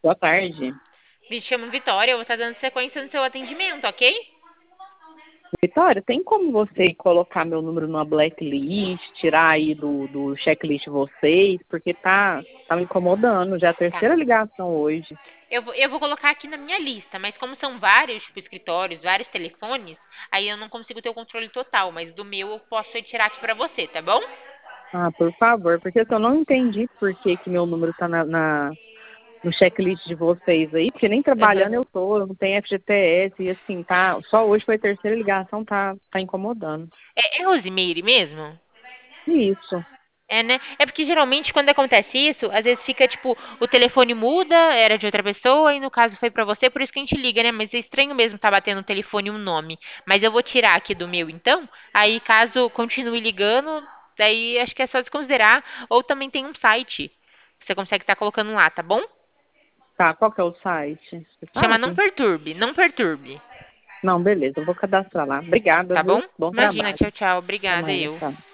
Boa tarde. Me chamo Vitória, eu vou estar dando sequência no seu atendimento, ok? Vitória, tem como você colocar meu número numa blacklist, tirar aí do checklist vocês, porque tá me incomodando, já é a Tá. terceira ligação hoje. Eu vou colocar aqui na minha lista, mas como são vários, tipo, escritórios, vários telefones, aí eu não consigo ter o controle total, mas do meu eu posso tirar aqui pra você, tá bom? Ah, por favor, porque assim, eu não entendi por que meu número tá no checklist de vocês aí, porque nem Aham. trabalhando eu não tenho FGTS, e assim, tá, só hoje foi a terceira ligação, tá incomodando. É Rosemary mesmo? Isso. É, né? É porque geralmente quando acontece isso, às vezes fica tipo, o telefone muda, era de outra pessoa, e no caso foi pra você, por isso que a gente liga, né? Mas é estranho mesmo tá batendo no telefone um nome. Mas eu vou tirar aqui do meu então, aí caso continue ligando, daí acho que é só desconsiderar. Ou também tem um site, você consegue estar colocando lá, tá bom? Tá, qual que é o site? Você Chama Não sabe? Perturbe, Não Perturbe, Não, beleza, eu vou cadastrar lá. Obrigada, tá bom? viu? Bom Imagina, trabalho. tchau, tchau, Até obrigada, mais, eu. tchau.